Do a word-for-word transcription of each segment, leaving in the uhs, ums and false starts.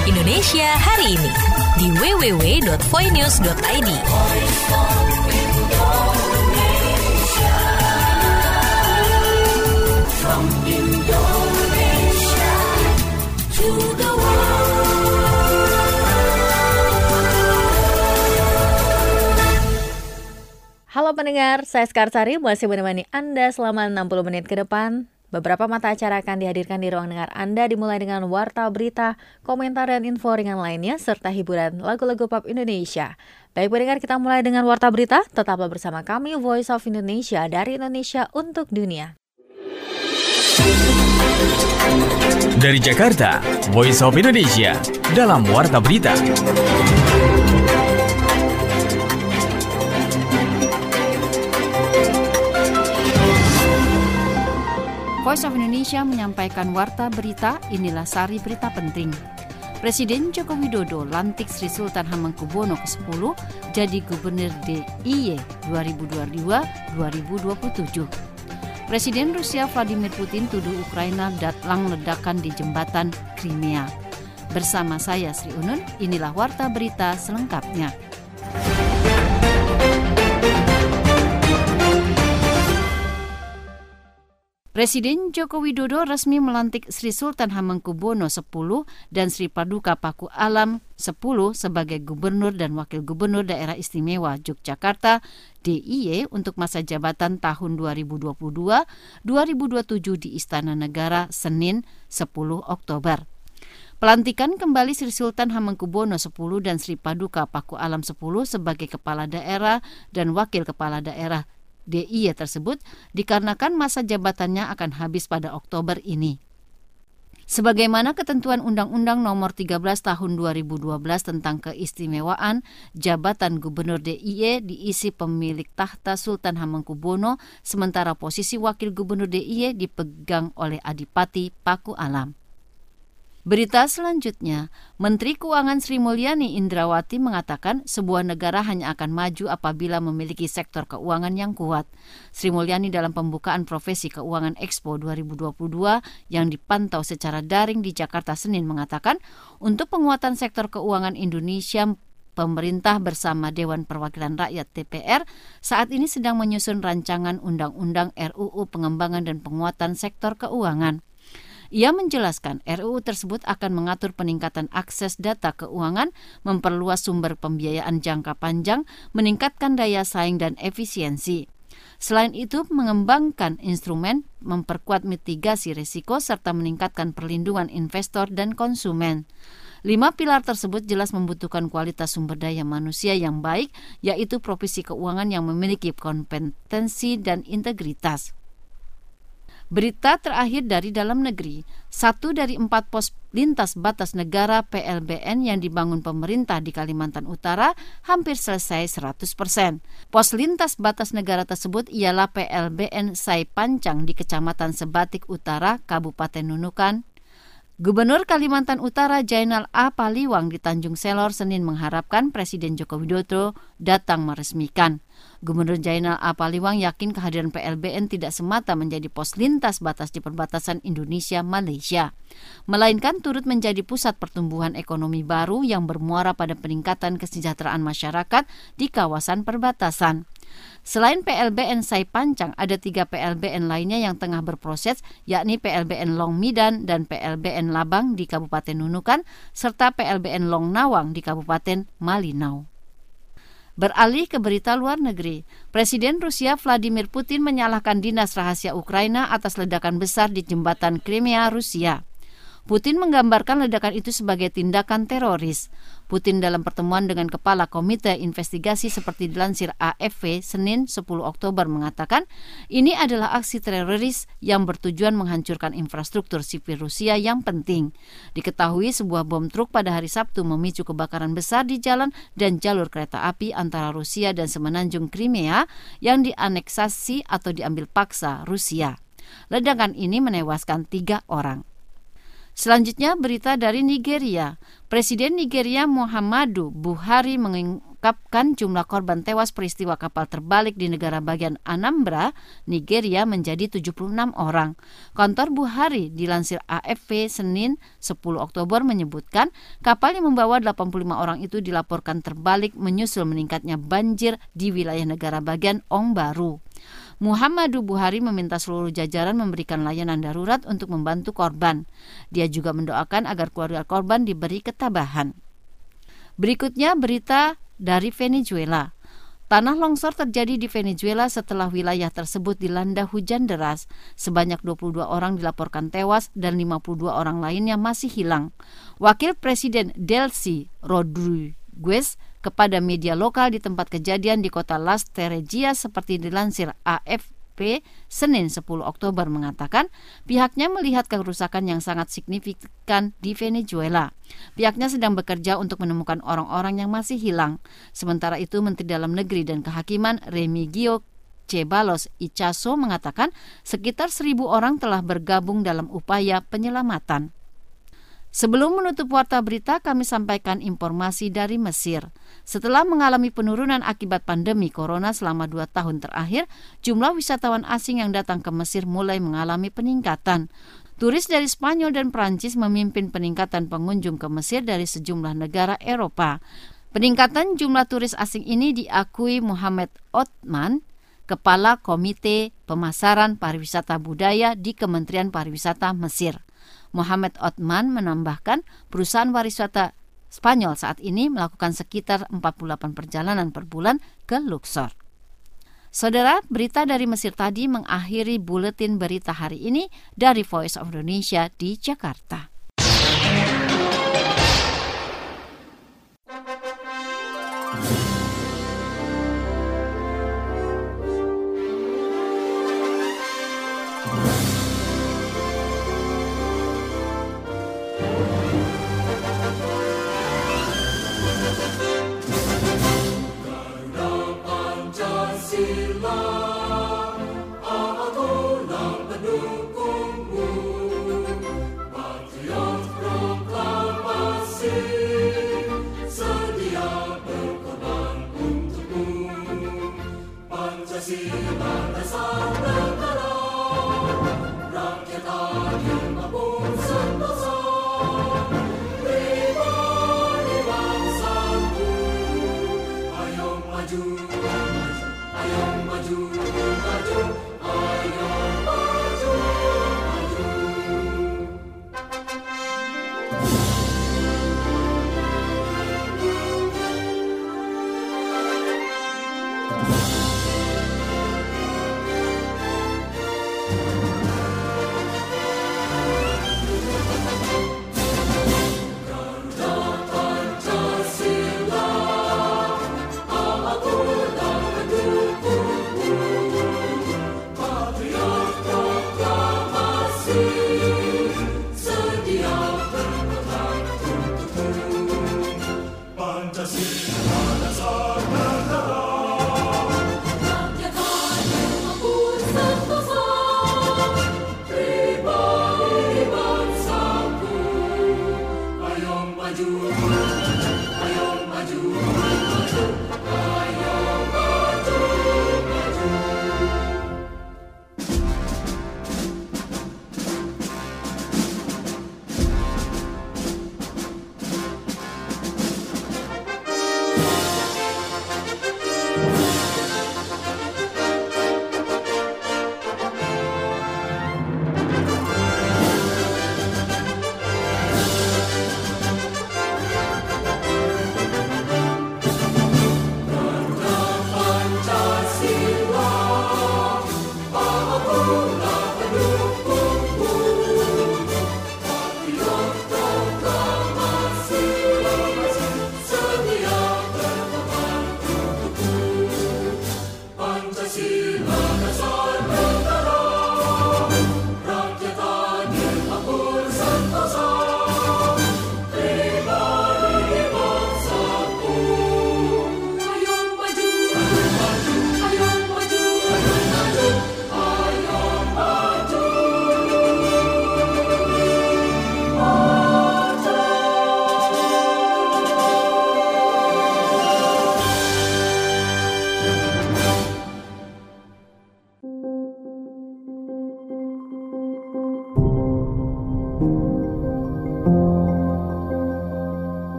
Indonesia hari ini di w w w dot voinews dot i d. From Indonesia to the world. Halo pendengar, saya Skarsari masih menemani Anda selama enam puluh menit ke depan. Beberapa mata acara akan dihadirkan di ruang dengar Anda, dimulai dengan warta berita, komentar dan info ringan lainnya, serta hiburan lagu-lagu pop Indonesia. Baik pendengar, kita mulai dengan warta berita. Tetaplah bersama kami, Voice of Indonesia, dari Indonesia untuk dunia. Dari Jakarta, Voice of Indonesia, dalam warta berita. Voice of Indonesia menyampaikan warta berita, inilah sari berita penting. Presiden Joko Widodo lantik Sri Sultan Hamengkubuwono ke sepuluh jadi Gubernur D I Y dua ribu dua puluh dua sampai dua ribu dua puluh tujuh. Presiden Rusia Vladimir Putin tuduh Ukraina datang ledakan di jembatan Crimea. Bersama saya Sri Unun, inilah warta berita selengkapnya. Presiden Joko Widodo resmi melantik Sri Sultan Hamengkubuwono sepuluh dan Sri Paduka Paku Alam sepuluh sebagai Gubernur dan Wakil Gubernur Daerah Istimewa Yogyakarta D I Y untuk masa jabatan tahun dua ribu dua puluh dua sampai dua ribu dua puluh tujuh di Istana Negara Senin sepuluh Oktober. Pelantikan kembali Sri Sultan Hamengkubuwono sepuluh dan Sri Paduka Paku Alam sepuluh sebagai Kepala Daerah dan Wakil Kepala Daerah D I Y tersebut dikarenakan masa jabatannya akan habis pada Oktober ini. Sebagaimana ketentuan Undang-Undang Nomor tiga belas Tahun dua ribu dua belas tentang keistimewaan jabatan Gubernur D I Y diisi pemilik tahta Sultan Hamengkubuwono, sementara posisi Wakil Gubernur D I Y dipegang oleh Adipati Paku Alam. Berita selanjutnya, Menteri Keuangan Sri Mulyani Indrawati mengatakan sebuah negara hanya akan maju apabila memiliki sektor keuangan yang kuat. Sri Mulyani dalam pembukaan Profesi Keuangan Expo dua ribu dua puluh dua yang dipantau secara daring di Jakarta Senin mengatakan, untuk penguatan sektor keuangan Indonesia, pemerintah bersama Dewan Perwakilan Rakyat D P R saat ini sedang menyusun rancangan Undang-Undang R U U Pengembangan dan Penguatan Sektor Keuangan. Ia menjelaskan R U U tersebut akan mengatur peningkatan akses data keuangan, memperluas sumber pembiayaan jangka panjang, meningkatkan daya saing dan efisiensi. Selain itu, mengembangkan instrumen, memperkuat mitigasi risiko, serta meningkatkan perlindungan investor dan konsumen. Lima pilar tersebut jelas membutuhkan kualitas sumber daya manusia yang baik, yaitu profesi keuangan yang memiliki kompetensi dan integritas. Berita terakhir dari dalam negeri, satu dari empat pos lintas batas negara P L B N yang dibangun pemerintah di Kalimantan Utara hampir selesai seratus persen. Pos lintas batas negara tersebut ialah P L B N Sai Pancang di Kecamatan Sebatik Utara, Kabupaten Nunukan. Gubernur Kalimantan Utara Jainal A. Paliwang di Tanjung Selor Senin mengharapkan Presiden Joko Widodo datang meresmikan. Gubernur Jainal A. Paliwang yakin kehadiran P L B N tidak semata menjadi pos lintas batas di perbatasan Indonesia-Malaysia, melainkan turut menjadi pusat pertumbuhan ekonomi baru yang bermuara pada peningkatan kesejahteraan masyarakat di kawasan perbatasan. Selain P L B N Sai Pancang, ada tiga P L B N lainnya yang tengah berproses, yakni P L B N Long Midan dan P L B N Labang di Kabupaten Nunukan, serta P L B N Long Nawang di Kabupaten Malinau. Beralih ke berita luar negeri, Presiden Rusia Vladimir Putin menyalahkan Dinas Rahasia Ukraina atas ledakan besar di jembatan Crimea, Rusia. Putin menggambarkan ledakan itu sebagai tindakan teroris. Putin dalam pertemuan dengan Kepala Komite Investigasi seperti dilansir A F P Senin sepuluh Oktober mengatakan, ini adalah aksi teroris yang bertujuan menghancurkan infrastruktur sipil Rusia yang penting. Diketahui sebuah bom truk pada hari Sabtu memicu kebakaran besar di jalan dan jalur kereta api antara Rusia dan semenanjung Crimea yang dianeksasi atau diambil paksa Rusia. Ledakan ini menewaskan tiga orang. Selanjutnya berita dari Nigeria. Presiden Nigeria Muhammadu Buhari menetapkan jumlah korban tewas peristiwa kapal terbalik di negara bagian Anambra, Nigeria menjadi tujuh puluh enam orang. Kantor Buhari dilansir A F P Senin sepuluh Oktober menyebutkan kapal yang membawa delapan puluh lima orang itu dilaporkan terbalik menyusul meningkatnya banjir di wilayah negara bagian Ong Baru. Muhammadu Buhari meminta seluruh jajaran memberikan layanan darurat untuk membantu korban. Dia juga mendoakan agar keluarga korban diberi ketabahan. Berikutnya berita dari Venezuela. Tanah longsor terjadi di Venezuela setelah wilayah tersebut dilanda hujan deras. Sebanyak dua puluh dua orang dilaporkan tewas dan lima puluh dua orang lainnya masih hilang. Wakil Presiden Delcy Rodriguez kepada media lokal di tempat kejadian di kota Las Terregias seperti dilansir A F P Senin sepuluh Oktober mengatakan pihaknya melihat kerusakan yang sangat signifikan di Venezuela. Pihaknya sedang bekerja untuk menemukan orang-orang yang masih hilang. Sementara itu Menteri Dalam Negeri dan Kehakiman Remigio Ceballos Ichazo mengatakan sekitar seribu orang telah bergabung dalam upaya penyelamatan. Sebelum menutup warta berita, kami sampaikan informasi dari Mesir. Setelah mengalami penurunan akibat pandemi corona selama dua tahun terakhir, jumlah wisatawan asing yang datang ke Mesir mulai mengalami peningkatan. Turis dari Spanyol dan Prancis memimpin peningkatan pengunjung ke Mesir dari sejumlah negara Eropa. Peningkatan jumlah turis asing ini diakui Muhammad Othman, Kepala Komite Pemasaran Pariwisata Budaya di Kementerian Pariwisata Mesir. Muhammad Othman menambahkan perusahaan pariwisata Spanyol saat ini melakukan sekitar empat puluh delapan perjalanan per bulan ke Luxor. Saudara, berita dari Mesir tadi mengakhiri buletin berita hari ini dari Voice of Indonesia di Jakarta.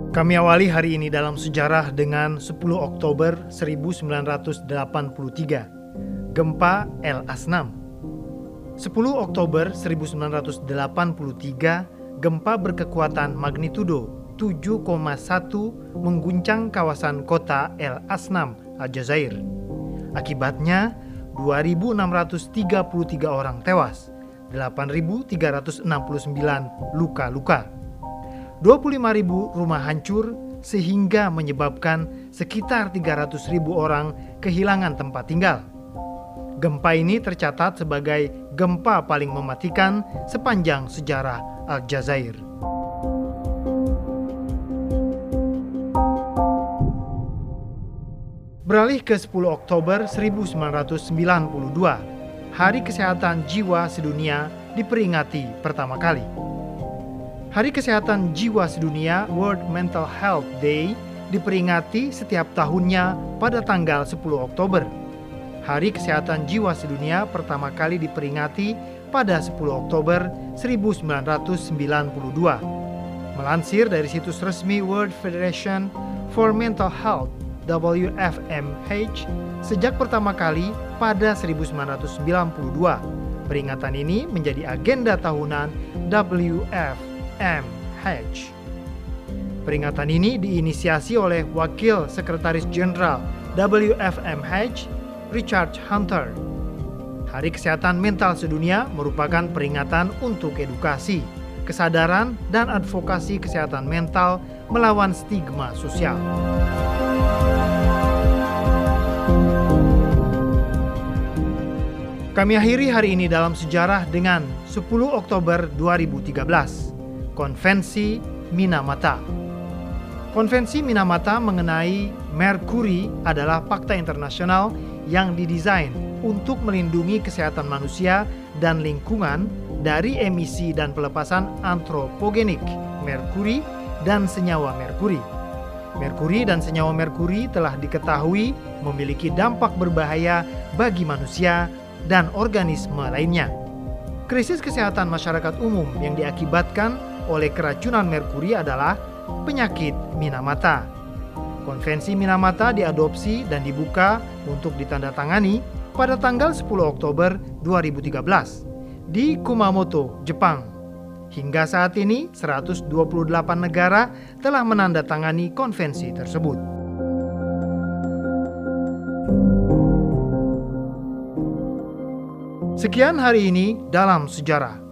Kami awali hari ini dalam sejarah dengan sepuluh Oktober seribu sembilan ratus delapan puluh tiga, gempa El Asnam. sepuluh Oktober seribu sembilan ratus delapan puluh tiga, gempa berkekuatan magnitudo tujuh koma satu mengguncang kawasan kota El Asnam, Aljazair. Akibatnya, dua ribu enam ratus tiga puluh tiga orang tewas, delapan ribu tiga ratus enam puluh sembilan luka-luka. dua puluh lima ribu rumah hancur sehingga menyebabkan sekitar tiga ratus ribu orang kehilangan tempat tinggal. Gempa ini tercatat sebagai gempa paling mematikan sepanjang sejarah Aljazair. Beralih ke sepuluh Oktober seribu sembilan ratus sembilan puluh dua, Hari Kesehatan Jiwa Sedunia diperingati pertama kali. Hari Kesehatan Jiwa Sedunia World Mental Health Day diperingati setiap tahunnya pada tanggal sepuluh Oktober. Hari Kesehatan Jiwa Sedunia pertama kali diperingati pada sepuluh Oktober seribu sembilan ratus sembilan puluh dua. Melansir dari situs resmi World Federation for Mental Health W F M H, sejak pertama kali pada seribu sembilan ratus sembilan puluh dua, peringatan ini menjadi agenda tahunan W F M H. Peringatan ini diinisiasi oleh Wakil Sekretaris Jenderal W F M H, Richard Hunter. Hari Kesehatan Mental Sedunia merupakan peringatan untuk edukasi, kesadaran, dan advokasi kesehatan mental melawan stigma sosial. Kami akhiri hari ini dalam sejarah dengan sepuluh Oktober dua ribu tiga belas, Konvensi Minamata. Konvensi Minamata mengenai merkuri adalah fakta internasional yang didesain untuk melindungi kesehatan manusia dan lingkungan dari emisi dan pelepasan antropogenik merkuri dan senyawa merkuri. Merkuri dan senyawa merkuri telah diketahui memiliki dampak berbahaya bagi manusia dan organisme lainnya. Krisis kesehatan masyarakat umum yang diakibatkan oleh keracunan merkuri adalah penyakit Minamata. Konvensi Minamata diadopsi dan dibuka untuk ditandatangani pada tanggal sepuluh Oktober dua ribu tiga belas di Kumamoto, Jepang. Hingga saat ini, seratus dua puluh delapan negara telah menandatangani konvensi tersebut. Sekian hari ini dalam sejarah.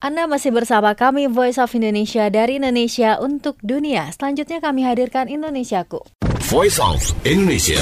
Anda masih bersama kami Voice of Indonesia dari Indonesia untuk dunia. Selanjutnya kami hadirkan Indonesiaku. Voice of Indonesia.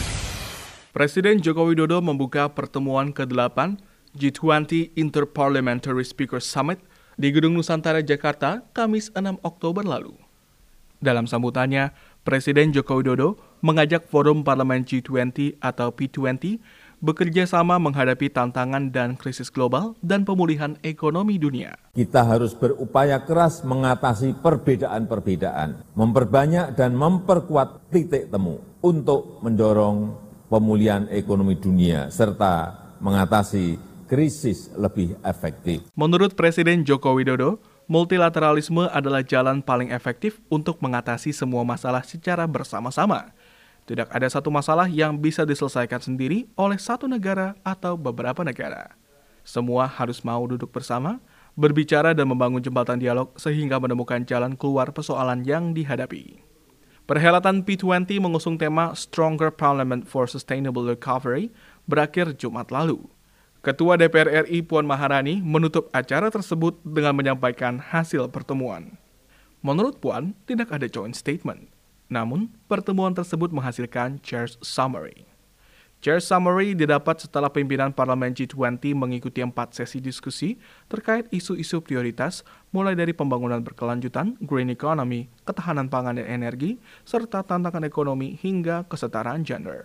Presiden Joko Widodo membuka pertemuan kedelapan G dua puluh Interparliamentary Speakers Summit di Gedung Nusantara, Jakarta, Kamis enam Oktober lalu. Dalam sambutannya, Presiden Joko Widodo mengajak Forum Parlemen G dua puluh atau P dua puluh bekerja sama menghadapi tantangan dan krisis global dan pemulihan ekonomi dunia. Kita harus berupaya keras mengatasi perbedaan-perbedaan, memperbanyak dan memperkuat titik temu untuk mendorong pemulihan ekonomi dunia serta mengatasi krisis lebih efektif. Menurut Presiden Joko Widodo, multilateralisme adalah jalan paling efektif untuk mengatasi semua masalah secara bersama-sama. Tidak ada satu masalah yang bisa diselesaikan sendiri oleh satu negara atau beberapa negara. Semua harus mau duduk bersama, berbicara dan membangun jembatan dialog sehingga menemukan jalan keluar persoalan yang dihadapi. Perhelatan P dua puluh mengusung tema Stronger Parliament for Sustainable Recovery berakhir Jumat lalu. Ketua D P R R I Puan Maharani menutup acara tersebut dengan menyampaikan hasil pertemuan. Menurut Puan, tidak ada joint statement. Namun, pertemuan tersebut menghasilkan Chair's Summary. Chair's Summary didapat setelah pimpinan Parlemen G dua puluh mengikuti empat sesi diskusi terkait isu-isu prioritas, mulai dari pembangunan berkelanjutan, green economy, ketahanan pangan dan energi, serta tantangan ekonomi hingga kesetaraan gender.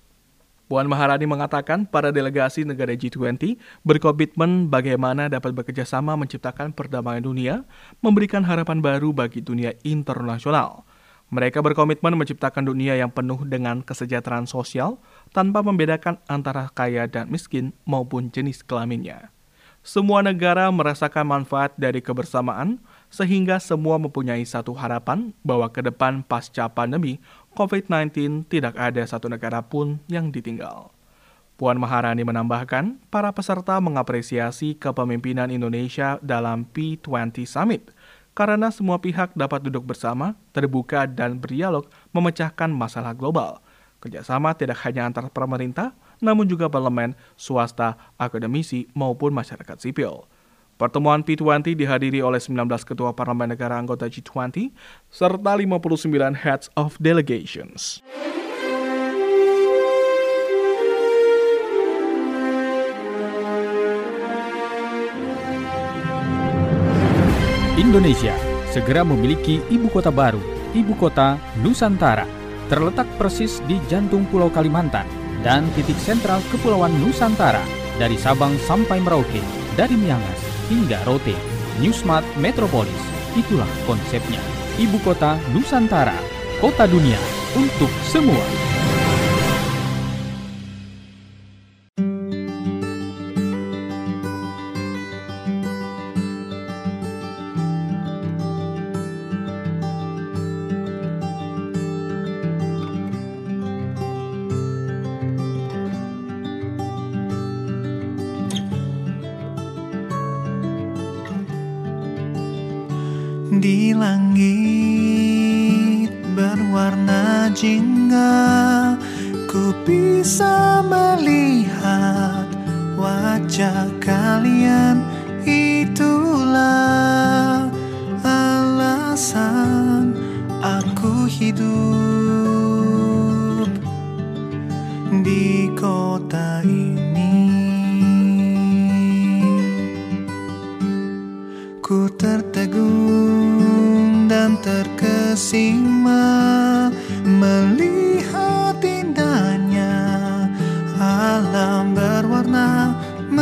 Puan Maharani mengatakan para delegasi negara G dua puluh berkomitmen bagaimana dapat bekerja sama menciptakan perdamaian dunia, memberikan harapan baru bagi dunia internasional. Mereka berkomitmen menciptakan dunia yang penuh dengan kesejahteraan sosial tanpa membedakan antara kaya dan miskin maupun jenis kelaminnya. Semua negara merasakan manfaat dari kebersamaan sehingga semua mempunyai satu harapan bahwa ke depan pasca pandemi covid sembilan belas tidak ada satu negara pun yang ditinggal. Puan Maharani menambahkan, para peserta mengapresiasi kepemimpinan Indonesia dalam P dua puluh Summit karena semua pihak dapat duduk bersama, terbuka dan berdialog memecahkan masalah global. Kerjasama tidak hanya antar pemerintah, namun juga parlemen, swasta, akademisi, maupun masyarakat sipil. Pertemuan P dua puluh dihadiri oleh sembilan belas ketua parlemen negara anggota G dua puluh, serta lima puluh sembilan heads of delegations. Indonesia segera memiliki ibu kota baru, ibu kota Nusantara, terletak persis di jantung Pulau Kalimantan dan titik sentral Kepulauan Nusantara dari Sabang sampai Merauke, dari Miangas hingga Rote. New Smart Metropolis, itulah konsepnya. Ibu kota Nusantara, kota dunia untuk semua. Di langit berwarna jingga, ku bisa melihat wajah kalian. Itulah alasan aku hidup di kota ini. Ku tertegun dan terkesima melihat indahnya alam berwarna,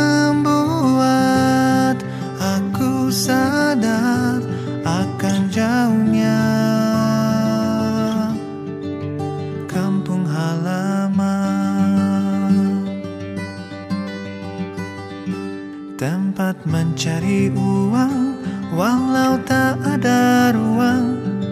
membuat aku sadar akan jauhnya kampung halaman, tempat mencari uang walau tak ada ruang,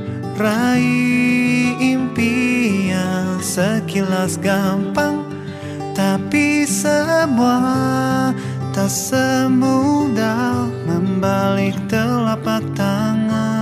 raih impian sekilas gampang, tapi semua tak semudah membalik telapak tangan.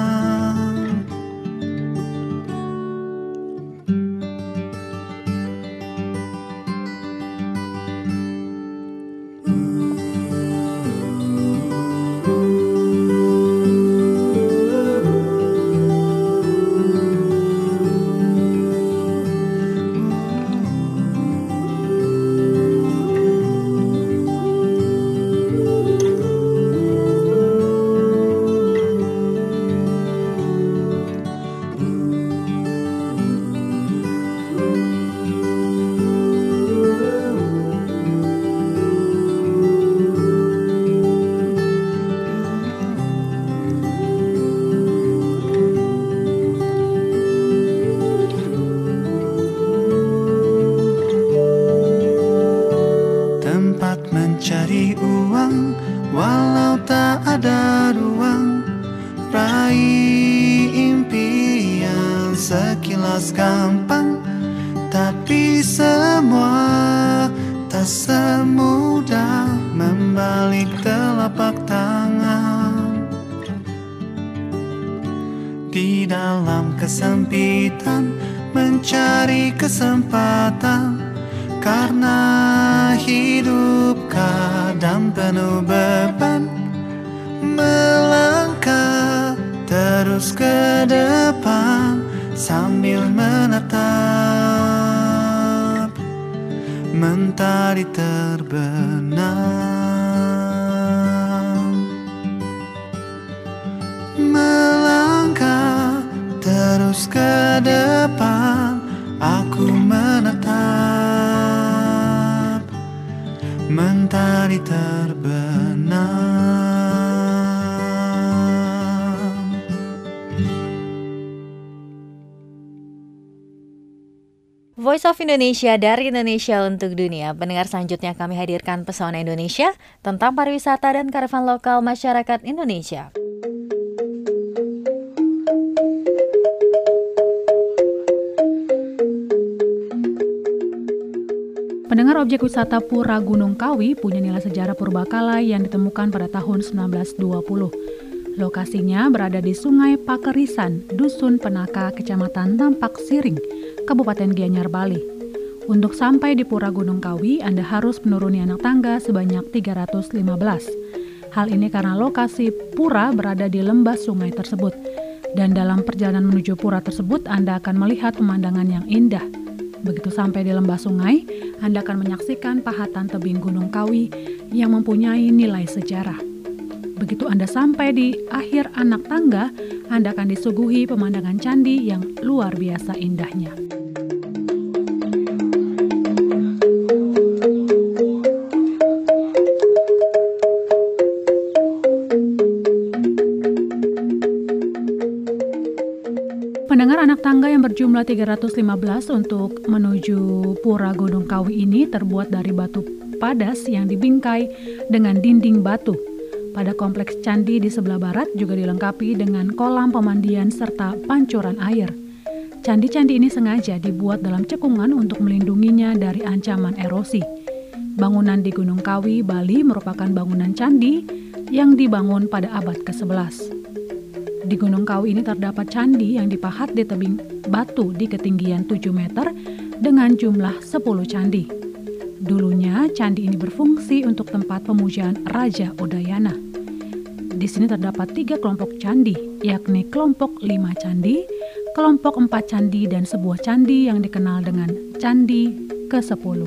sekilas gampang, tapi semua tak semudah membalik telapak tangan. Di dalam kesempitan mencari kesempatan, karena hidup kadang penuh beban. Melangkah terus ke depan sambil menatap mentari terbenam. Melangkah terus ke depan, aku menatap mentari terbenam. Voice of Indonesia dari Indonesia untuk dunia. Pendengar, selanjutnya kami hadirkan Pesona Indonesia tentang pariwisata dan kearifan lokal masyarakat Indonesia. Pendengar, objek wisata Pura Gunung Kawi punya nilai sejarah purbakala yang ditemukan pada tahun sembilan belas dua puluh. Lokasinya berada di Sungai Pakerisan, Dusun Penaka, Kecamatan Tampak Siring, Kabupaten Gianyar, Bali. Untuk sampai di Pura Gunung Kawi, Anda harus menuruni anak tangga sebanyak tiga ratus lima belas. Hal ini karena lokasi pura berada di lembah sungai tersebut. Dan dalam perjalanan menuju pura tersebut, Anda akan melihat pemandangan yang indah. Begitu sampai di lembah sungai, Anda akan menyaksikan pahatan tebing Gunung Kawi yang mempunyai nilai sejarah. Begitu Anda sampai di akhir anak tangga, Anda akan disuguhi pemandangan candi yang luar biasa indahnya. Pendengar, anak tangga yang berjumlah tiga ratus lima belas untuk menuju Pura Gunung Kawi ini terbuat dari batu padas yang dibingkai dengan dinding batu. Pada kompleks candi di sebelah barat juga dilengkapi dengan kolam pemandian serta pancuran air. Candi-candi ini sengaja dibuat dalam cekungan untuk melindunginya dari ancaman erosi. Bangunan di Gunung Kawi, Bali merupakan bangunan candi yang dibangun pada abad kesebelas. Di Gunung Kawi ini terdapat candi yang dipahat di tebing batu di ketinggian tujuh meter dengan jumlah sepuluh candi. Dulunya, candi ini berfungsi untuk tempat pemujaan Raja Udayana. Di sini terdapat tiga kelompok candi, yakni kelompok lima candi, kelompok empat candi, dan sebuah candi yang dikenal dengan Candi kesepuluh.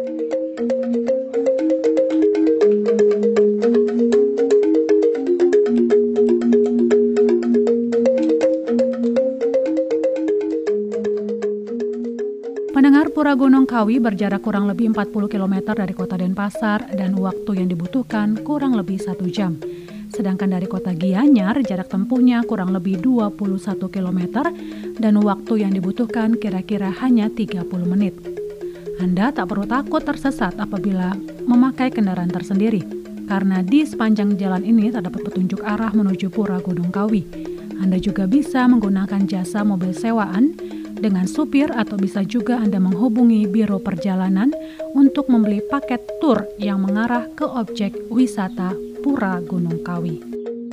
Pendengar, Pura Gunung Kawi berjarak kurang lebih empat puluh kilometer dari kota Denpasar dan waktu yang dibutuhkan kurang lebih satu jam. Sedangkan dari kota Gianyar, jarak tempuhnya kurang lebih dua puluh satu kilometer dan waktu yang dibutuhkan kira-kira hanya tiga puluh menit. Anda tak perlu takut tersesat apabila memakai kendaraan tersendiri, karena di sepanjang jalan ini terdapat petunjuk arah menuju Pura Gunung Kawi. Anda juga bisa menggunakan jasa mobil sewaan dengan supir, atau bisa juga Anda menghubungi Biro Perjalanan untuk membeli paket tur yang mengarah ke objek wisata Pura Gunung Kawi.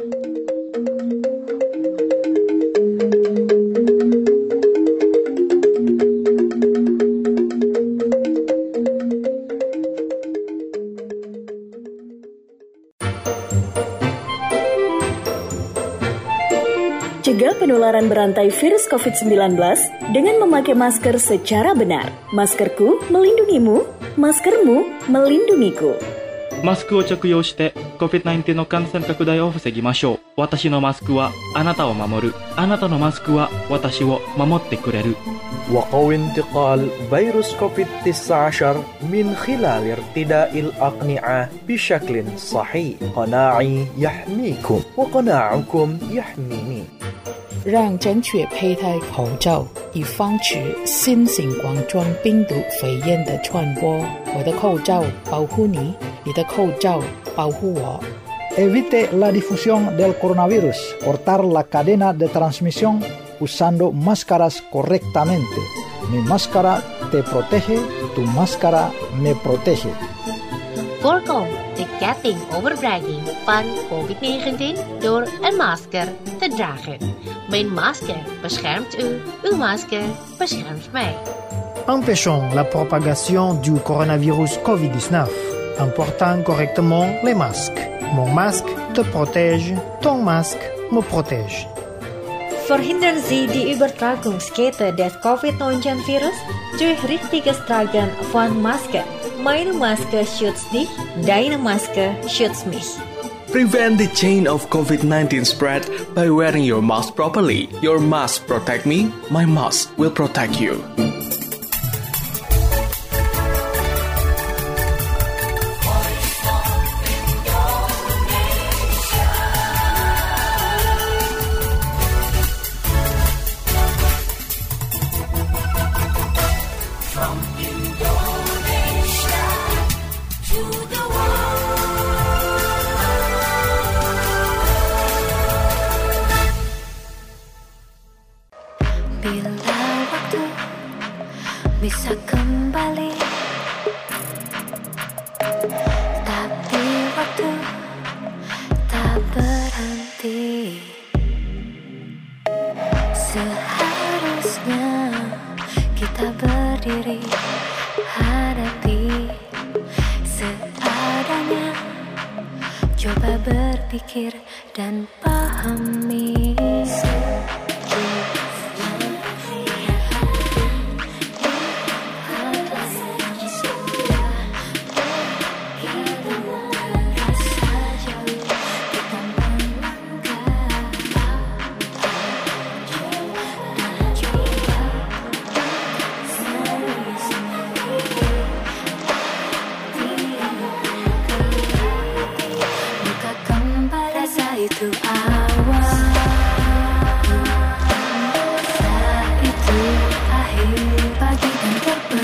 Cegah penularan berantai virus covid sembilan belas dengan memakai masker secara benar. Maskerku melindungimu, maskermu melindungiku. マスクを着用して コビッドナインティーン の感染拡大を防ぎましょう。私のマスクはあなたを守る。あなたのマスクは私を守ってくれる。 وقوي انتقال فيروس كوفيد تسعة عشر من خلال ارتداء الأقنعة بشكل صحيح. قناعي يحميكم وقناعكم يحميني. 让正确佩戴口罩，以防止新型冠状病毒肺炎的传播。我的口罩保护你，你的口罩保护我。 Evite la difusión del coronavirus, cortar la cadena de transmisión usando máscaras correctamente. Mi máscara te protege, tu máscara me protege. Voorkom de ketting overdraging van covid negentien door een masker te dragen. Mijn masker beschermt u, uw masker beschermt mij. Empêchons la propagation du coronavirus covid dix-neuf en portant correctement les masques. Mon masque te protège, ton masque me protège. Verhindern Sie die Übertragungskette des covid neunzehn virus durch richtiges Tragen von Maske. Meine Maske schützt dich, deine Maske schützt mich. Prevent the chain of covid nineteen spread by wearing your mask properly. Your mask protect me, my mask will protect you. Bisa kembali, tapi waktu tak berhenti. Seharusnya kita berdiri, hadapi seadanya. Coba berpikir dan pahami. Itu awal, saat itu akhir pagi dan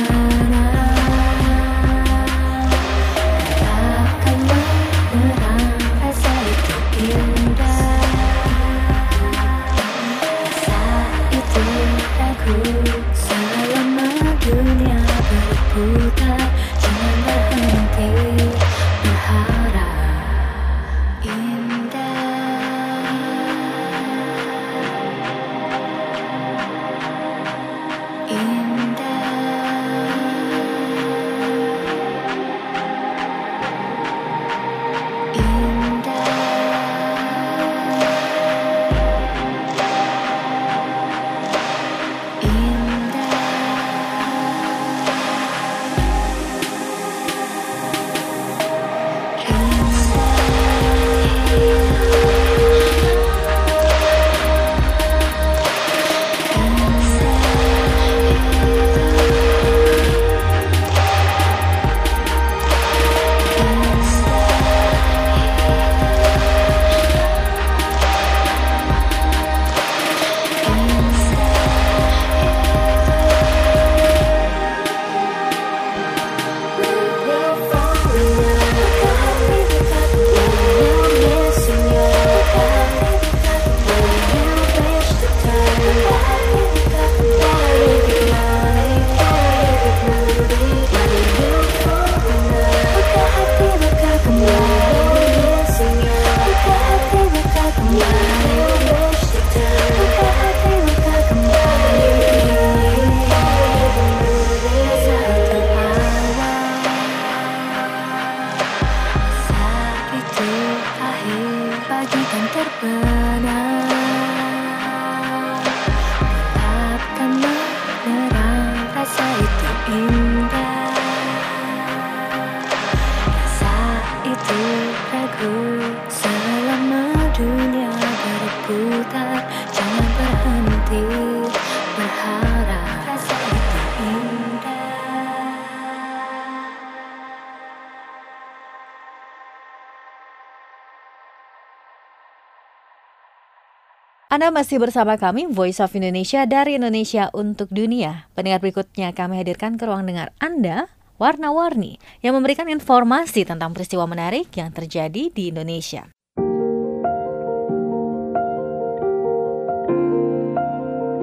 terbenam. Takkan menerang, rasa itu indah. Saat itu ragu, selama dunia berputar, jangan berhenti berharap. Anda masih bersama kami, Voice of Indonesia dari Indonesia untuk Dunia. Pendengar berikutnya kami hadirkan ke ruang dengar Anda, Warna-Warni, yang memberikan informasi tentang peristiwa menarik yang terjadi di Indonesia.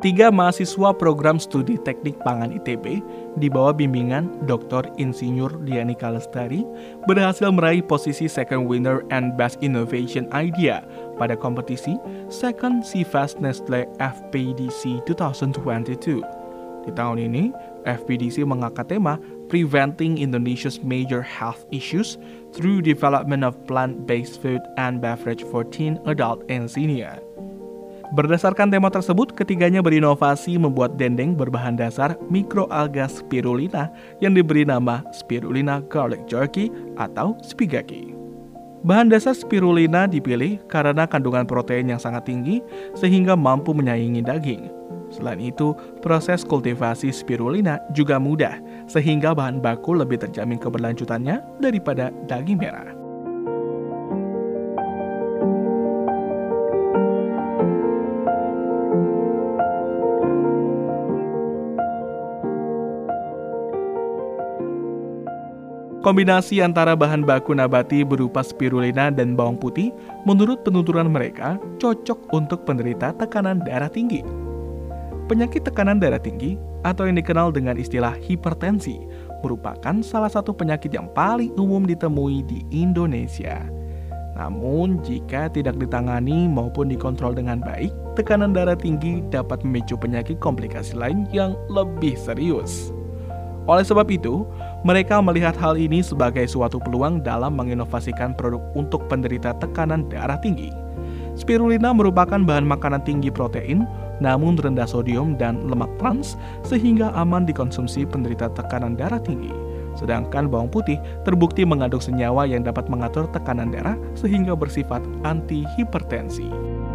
Tiga mahasiswa program studi teknik pangan I T B di bawah bimbingan Doktor Insinyur Diani Kalestari berhasil meraih posisi second winner and best innovation idea pada kompetisi Second Cefas Nestle F P D C dua ribu dua puluh dua. Di tahun ini, F P D C mengangkat tema Preventing Indonesia's Major Health Issues Through Development of Plant-Based Food and Beverage for Teen, Adult, and Senior. Berdasarkan tema tersebut, ketiganya berinovasi membuat dendeng berbahan dasar mikroalga spirulina yang diberi nama Spirulina Garlic Jerky atau Spigaki. Bahan dasar spirulina dipilih karena kandungan protein yang sangat tinggi sehingga mampu menyaingi daging. Selain itu, proses kultivasi spirulina juga mudah sehingga bahan baku lebih terjamin keberlanjutannya daripada daging merah. Kombinasi antara bahan baku nabati berupa spirulina dan bawang putih menurut penuturan mereka cocok untuk penderita tekanan darah tinggi. Penyakit tekanan darah tinggi atau yang dikenal dengan istilah hipertensi merupakan salah satu penyakit yang paling umum ditemui di Indonesia. Namun jika tidak ditangani maupun dikontrol dengan baik, tekanan darah tinggi dapat memicu penyakit komplikasi lain yang lebih serius. Oleh sebab itu, mereka melihat hal ini sebagai suatu peluang dalam menginovasikan produk untuk penderita tekanan darah tinggi. Spirulina merupakan bahan makanan tinggi protein, namun rendah sodium dan lemak trans, sehingga aman dikonsumsi penderita tekanan darah tinggi. Sedangkan bawang putih terbukti mengandung senyawa yang dapat mengatur tekanan darah sehingga bersifat anti-hipertensi.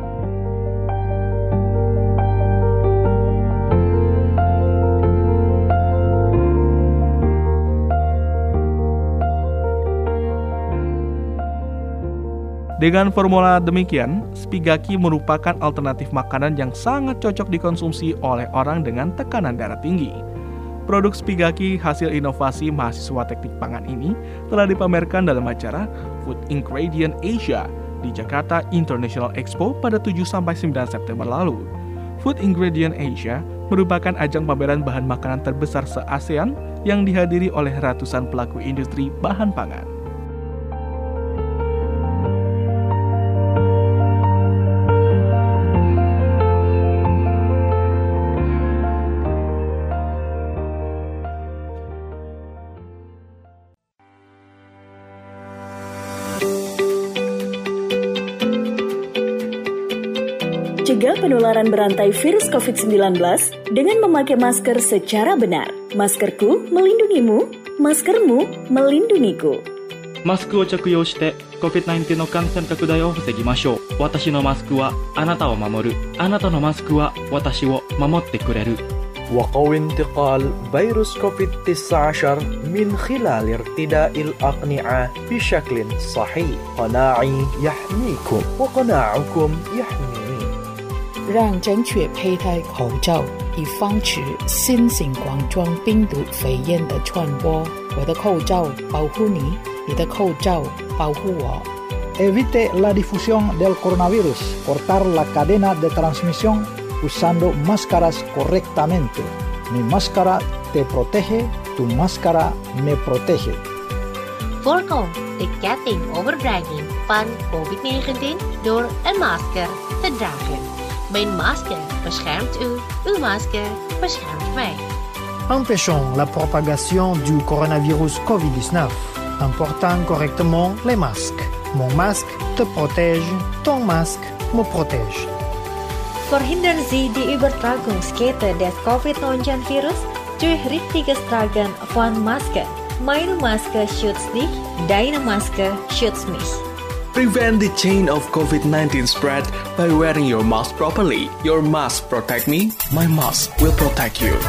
Dengan formula demikian, Spigaki merupakan alternatif makanan yang sangat cocok dikonsumsi oleh orang dengan tekanan darah tinggi. Produk Spigaki hasil inovasi mahasiswa teknik pangan ini telah dipamerkan dalam acara Food Ingredient Asia di Jakarta International Expo pada tujuh sampai sembilan September lalu. Food Ingredient Asia merupakan ajang pameran bahan makanan terbesar se-ASEAN yang dihadiri oleh ratusan pelaku industri bahan pangan. Cegah penularan berantai virus covid sembilan belas dengan memakai masker secara benar. Maskerku melindungimu, maskermu melindungiku. マスクを着用して コビッドナインティーン の感染拡大を防ぎましょう。私のマスクはあなたを守る。あなたのマスクは私を守ってくれる。 وقوي انتقال فيروس كوفيد تسعة عشر من خلال ارتداء الأقنعة بشكل صحيح. قناعي يحميكم وقناعكم يحميني. 让正确佩戴口罩，以防止新型冠状病毒肺炎的传播。我的口罩保护你，你的口罩保护我。 Evite la difusión del coronavirus, cortar la cadena de transmisión usando máscaras correctamente. Mi máscara te protege, tu máscara me protege. Voorkom de ketting overdraging van covid negentien door een masker te dragen. Mijn masker beschermt u, uw masker beschermt mij. Empêchons la propagation du coronavirus covid dix-neuf en portant correctement les masques. Mon masque te protège, ton masque me protège. Verhindern Sie die Übertragungskette des covid neunzehn virus durch richtiges Tragen von Maske. Meine Maske schützt dich, deine Maske schützt mich. Prevent the chain of covid nineteen spread by wearing your mask properly. Your mask protect me, my mask will protect you.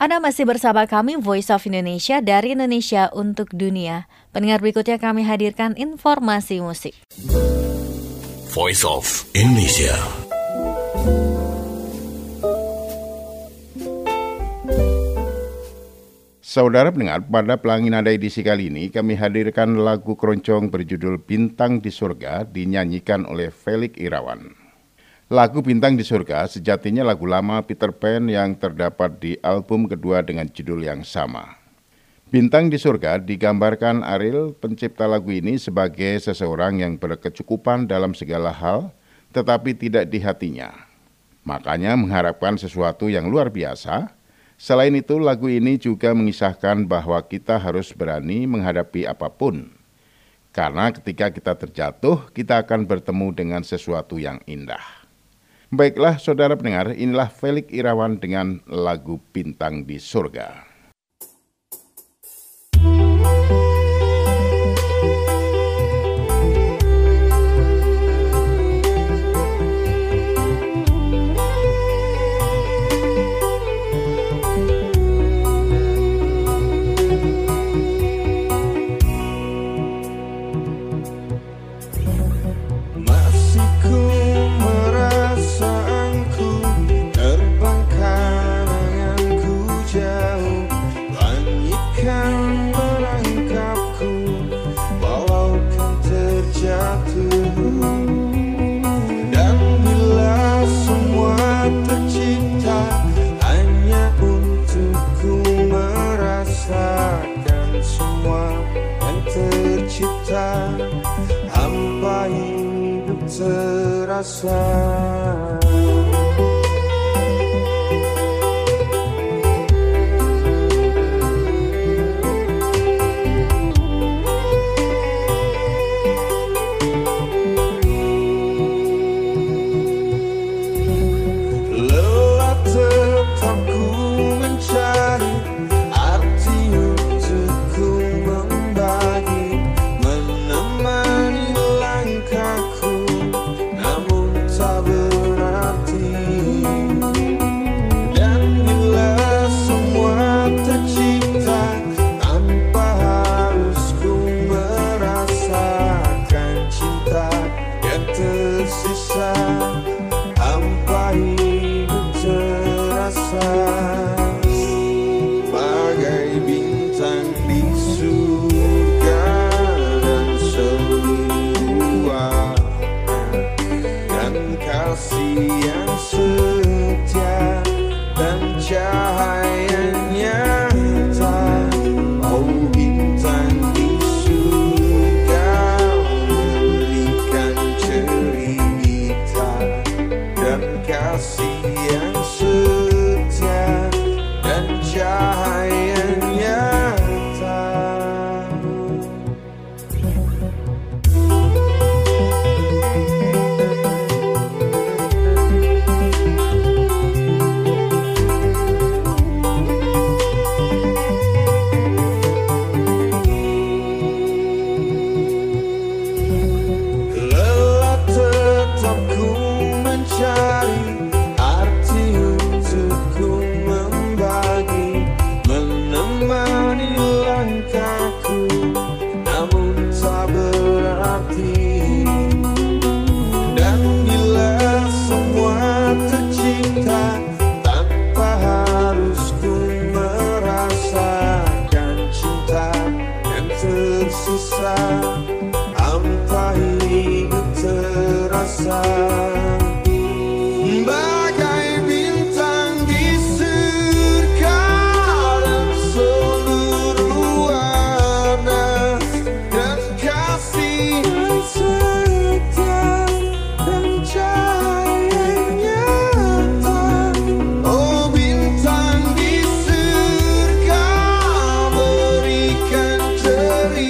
Anda masih bersama kami Voice of Indonesia dari Indonesia untuk Dunia. Pendengar, berikutnya kami hadirkan informasi musik. Voice of Indonesia. Saudara pendengar, pada Pelangi Nada edisi kali ini kami hadirkan lagu keroncong berjudul Bintang di Surga dinyanyikan oleh Felix Irawan. Lagu Bintang di Surga sejatinya lagu lama Peter Pan yang terdapat di album kedua dengan judul yang sama. Bintang di Surga digambarkan Ariel, pencipta lagu ini, sebagai seseorang yang berkecukupan dalam segala hal, tetapi tidak di hatinya. Makanya mengharapkan sesuatu yang luar biasa. Selain itu, lagu ini juga mengisahkan bahwa kita harus berani menghadapi apapun. Karena ketika kita terjatuh, kita akan bertemu dengan sesuatu yang indah. Baiklah saudara pendengar, inilah Felix Irawan dengan lagu Bintang di Surga. Hampa hidup terasa.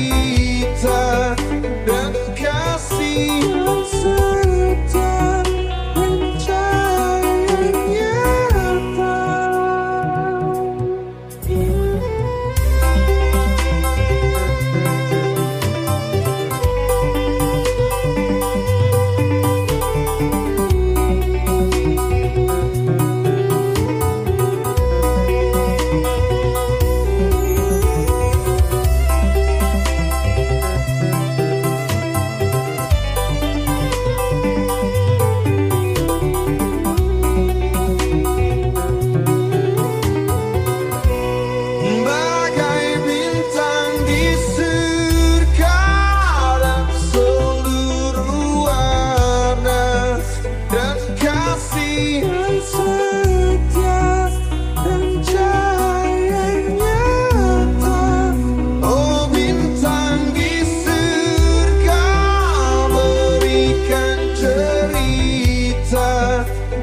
Dan kasih yang setia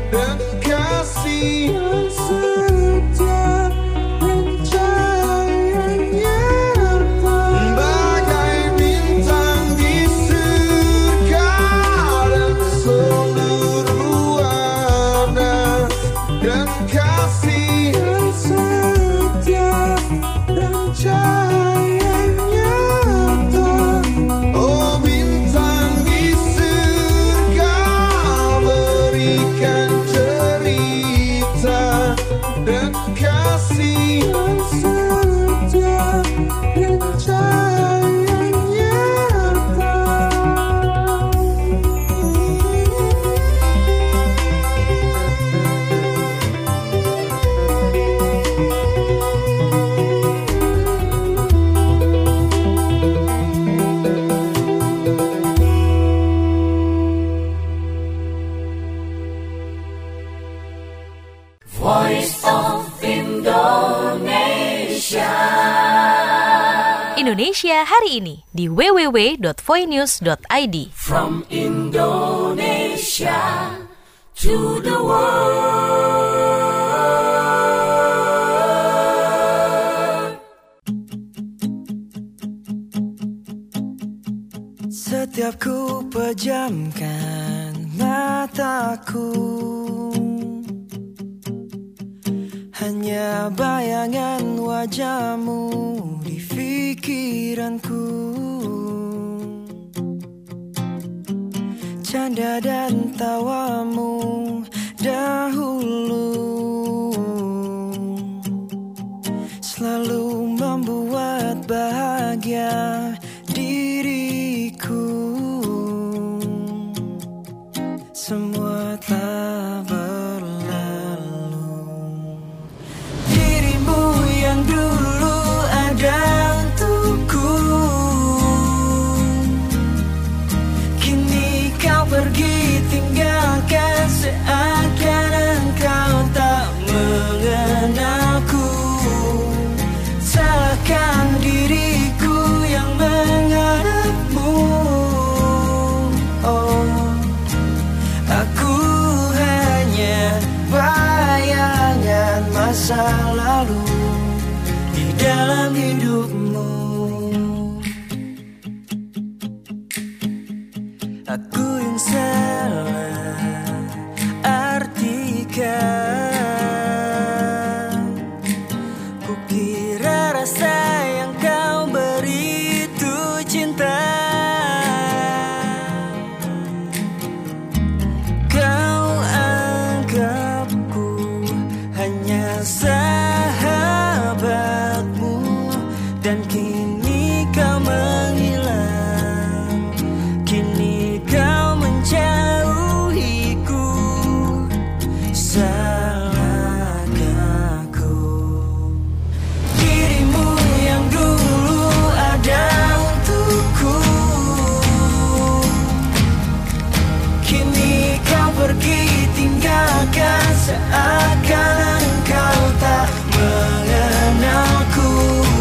dan kasih yang setia dan cahaya nyata, bagai bintang di surga dan seluruh warna, dan kasih yang setia dan cahaya nyata. Oh bintang di surga, berikan cerita dan kasih yang setia dan cahaya nyata. Voice of Indonesia. Indonesia hari ini di w w w dot voinews dot i d. From Indonesia to the world. Setiap ku pejamkan mataku, hanya bayangan wajahmu di pikiranku. Canda dan tawamu dahulu selalu membuat bahagia diriku. Semua telah berlalu. Dirimu yang dulu ada untukku, kini kau pergi tinggalkan, seakan engkau tak mengenalku. Salahkah diriku yang mengharapmu? Oh, aku hanya bayangan masa lalu di dalam hidupmu. Aku yang salah artikan, kukira rasa yang kau beri itu cinta. Kau anggapku hanya sahabatmu, dan kini kau menghilang, kini kau menjauhiku. Salahkah aku? Dirimu yang dulu ada untukku, kini kau pergi tinggalkan, seakan engkau tak mengenalku.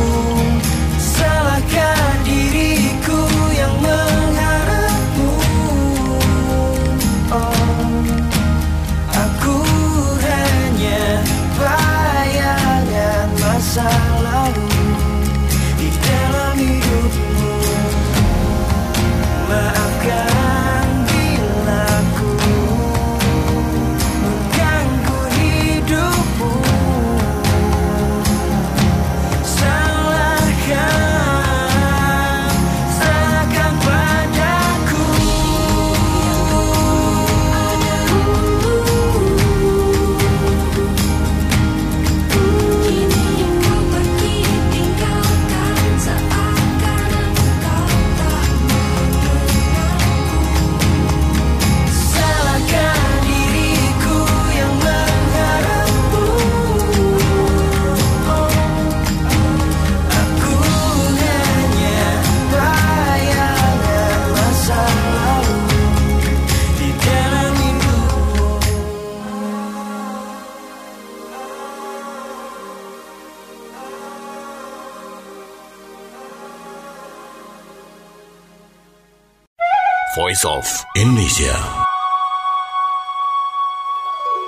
Salahkah diriku yang mengharapmu? Oh, aku hanya bayangan masa lalu di dalam hidupmu. Maafkan bila ku mengganggu hidupmu. Salahkan, salahkan padaku. Kini kau pergi tinggalkan, seakan engkau tak mengenalku. Salahkan diriku yang mengharapmu. Aku hanya bayangan masa lalu di dalam hidupmu. Voice of Indonesia.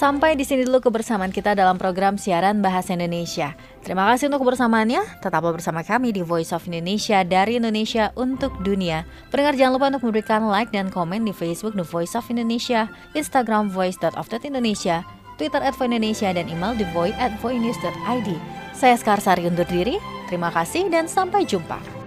Sampai di sini dulu kebersamaan kita dalam program siaran Bahasa Indonesia. Terima kasih untuk kebersamaannya. Tetaplah bersama kami di Voice of Indonesia, dari Indonesia untuk dunia. Pendengar jangan lupa untuk memberikan like dan komen di Facebook The Voice of Indonesia, Instagram voice dot of dot indonesia, Twitter at voice indonesia, dan email thevoice at voicenews dot id. Saya Skarsari undur diri. Terima kasih dan sampai jumpa.